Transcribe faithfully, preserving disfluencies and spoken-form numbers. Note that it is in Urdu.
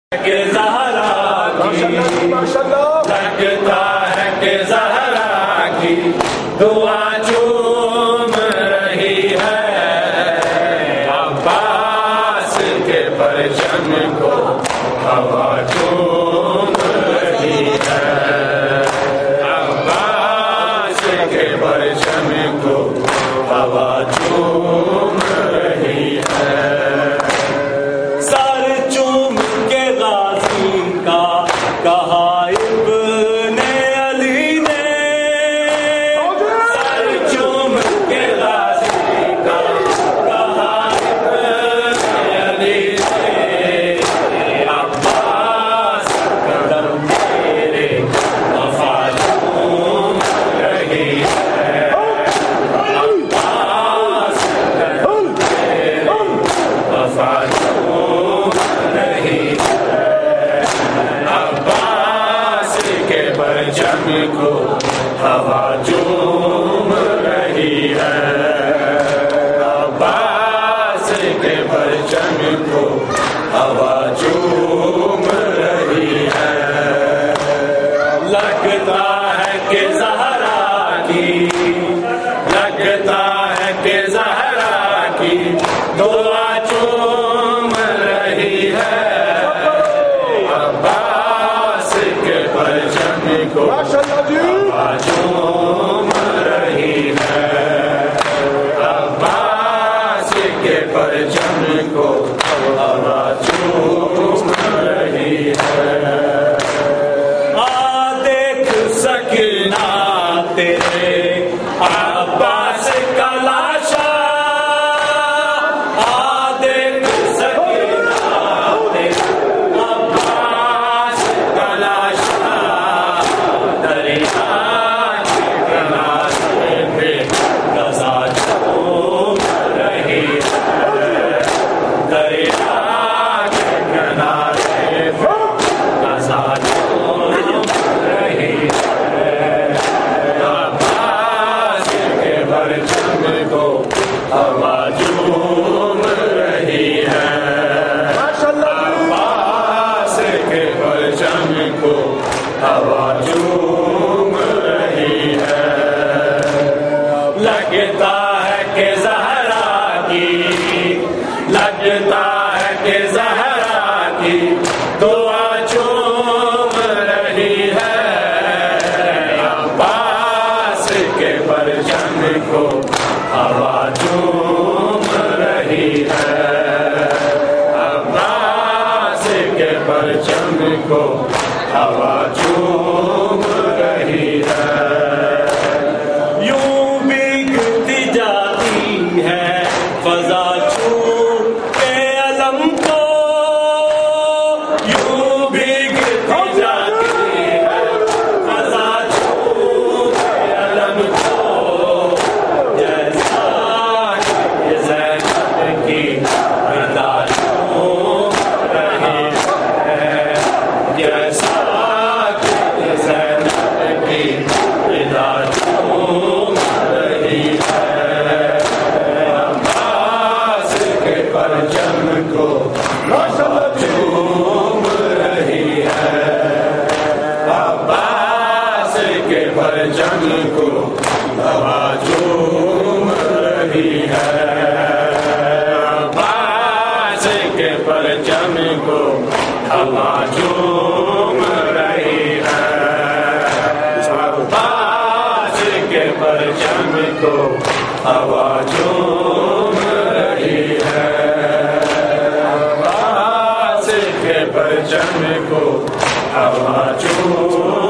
کہ زہرا کی لگتا ہے کہ زہرا کی دعا چوم رہی ہے عباس کے پرچم کو ہوا چوم رہی ہے عباس کے پرچم کو ہوا چوم رہی ہے کہا ابن علی نے سر چوم کے غازی کا کہا ابن علی نے عباس قدم میرے وفا چوم رہی ہے عباس قدم میرے وفا چوم رہی ہے پرچم کو ہوا چوم رہی ہے عباس کے پرچم کو ہوا چوم رہی ہے لگتا ہے کہ زہرا کی لگتا ہے کہ زہرا کی دعا چوم رہی ہے عباس کے پرچم کو ہوا چوم رہی ہے عباس کے پرچم کو ہوا چوم رہی ہے آ دیکھ سکینہ تیرے عباس کا لاشا آ دیکھ سکینہ تیرے عباس کا لاشا دریا کے کنارے پہ رضا چوم رہی ہے دریا کے کنارے پہ رضا چوم رہی ہے عباس کے پرچم کو ہوا چوم رہی ہے عباس کے پرچم کو ہوا چوم رہی ہے لگتا ہے کہ زہرا کی لگتا ہے کہ زہرا کی دعا چوم رہی ہے عباس کے پرچم کو ہوا چوم رہی ہے عباس کے پرچم کو ہوا چوم رہی ہے یوں بھیگتی جاتی ہے فضا چوم کے علم کو یوں بھیگتی جاتی ہے فضا چوم کے علم کو جیسا کہ زینب کی رضا چوم رہی ہے جیسا پرچم کو ہوا چوم رہی ہے عباس کے پرچم کو ہوا چوم رہی ہے عباس کے پرچم کو ہوا چوم رہی ہے عباس کے پرچم کو ہوا چوم رہی ہے عباس کے پرچم کو ہوا چوم